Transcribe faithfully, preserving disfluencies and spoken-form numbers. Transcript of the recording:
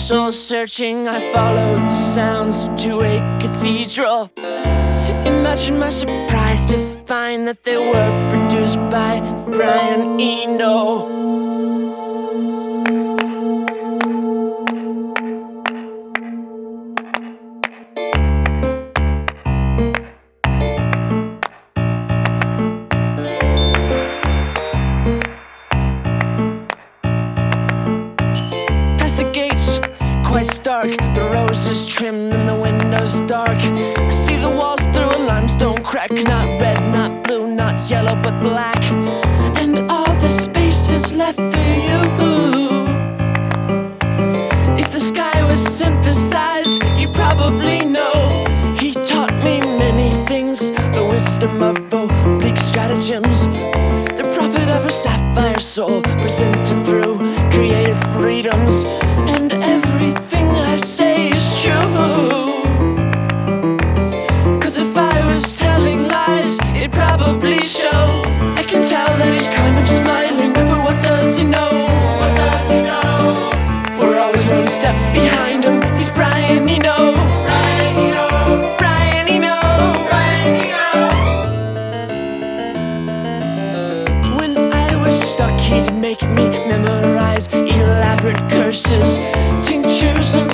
soul searching, I followed sounds to a cathedral. Imagine my surprise to find that they were produced by Brian Eno. Quite stark, the roses trimmed and the windows dark. I see the walls through a limestone crack, not red, not blue, not yellow, but black. And all the space is left for you. If the sky was synthesized, you probably know. He taught me many things, the wisdom of oblique stratagems, the profit of a sapphire soul presented through creative freedoms. And everything I say is true, 'cause if I was telling lies, it'd probably show. I can tell that he's kind of smiling, but what does he know? What does he know? We're always one step behind him. He's Brian Eno. Brian Eno. Brian Eno. Brian Eno. When I was stuck, he'd make me memorize elaborate curses, tinctures of